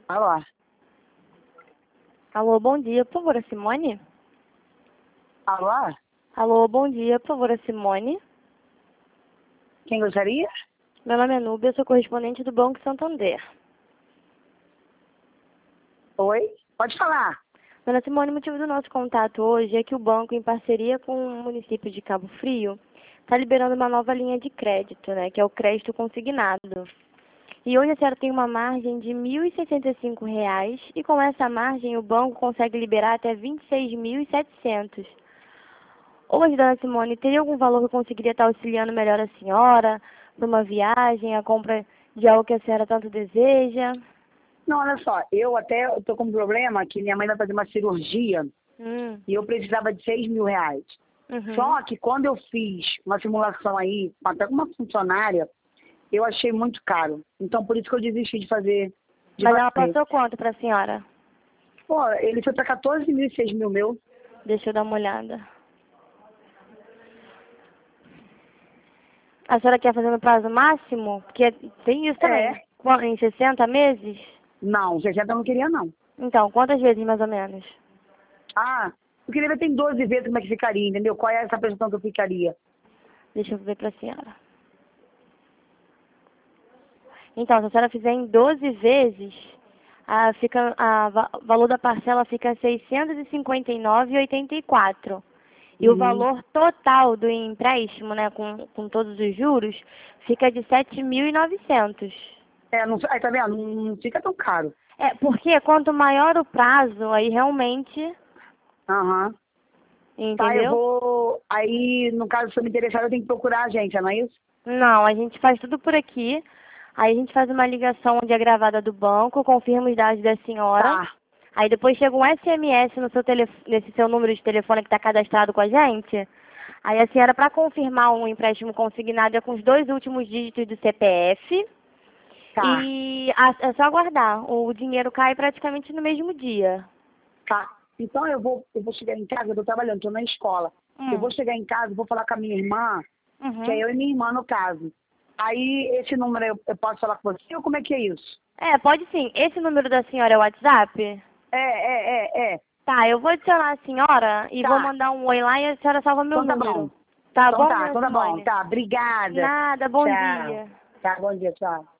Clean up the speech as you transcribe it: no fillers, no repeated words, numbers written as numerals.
Alô? Alô, bom dia, por favor, a Simone? Alô? Alô, bom dia, por favor, a Simone? Quem gostaria? Meu nome é Núbia, eu sou correspondente do Banco Santander. Oi? Pode falar. Dona Simone, o motivo do nosso contato hoje é que o banco, em parceria com o município de Cabo Frio, está liberando uma nova linha de crédito, né, que é o crédito consignado. E hoje a senhora tem uma margem de R$ 1.065 e com essa margem o banco consegue liberar até R$ 26.700. Hoje, dona Simone, teria algum valor que eu conseguiria estar auxiliando melhor a senhora para uma viagem, a compra de algo que a senhora tanto deseja? Não, olha só, eu tô com um problema que minha mãe vai fazer uma cirurgia e eu precisava de R$ 6.000. Uhum. Só que quando eu fiz uma simulação aí, até com uma funcionária, eu achei muito caro. Então, por isso que eu desisti de fazer. Mas ela passou quanto para a senhora? Pô, ele foi para 14 mil e 6 mil meu. Deixa eu dar uma olhada. A senhora quer fazer no prazo máximo? Porque tem isso também. É. Em 60 meses? Não, 60 eu não queria, não. Então, quantas vezes mais ou menos? Ah, eu queria ver tem 12 vezes como é que ficaria, entendeu? Qual é essa prestação que eu ficaria? Deixa eu ver para a senhora. Então, se a senhora fizer em 12 vezes, o valor da parcela fica R$ 659,84. E o valor total do empréstimo, né, com todos os juros, fica de 7.900. É, não, aí tá vendo? Não fica tão caro. É, porque quanto maior o prazo, aí realmente, Aham. Tá, eu entendeu? vou. Aí, no caso, se eu me interessar, eu tenho que procurar a agência, não é isso? Não, a gente faz tudo por aqui. Aí a gente faz uma ligação onde é gravada do banco, confirma os dados da senhora. Tá, Aí depois chega um SMS no seu nesse seu número de telefone que está cadastrado com a gente. Aí a senhora, para confirmar um empréstimo consignado, é com os 2 últimos dígitos do CPF. tá, E é só aguardar. O dinheiro cai praticamente no mesmo dia. tá. Então eu vou chegar em casa, eu tô trabalhando, tô na escola. Eu vou chegar em casa, vou falar com a minha irmã, que é eu e minha irmã no caso. Aí, esse número eu posso falar com você ou como é que é isso? É, pode sim. Esse número da senhora é o WhatsApp? É. Tá, eu vou adicionar a senhora e vou Tá. mandar um oi lá e a senhora salva meu Então tá número. bom. Tá Então bom, tá, dona então tá bom. Simone? Tá, obrigada. Nada, bom Tchau. dia. Tá, bom dia, tchau.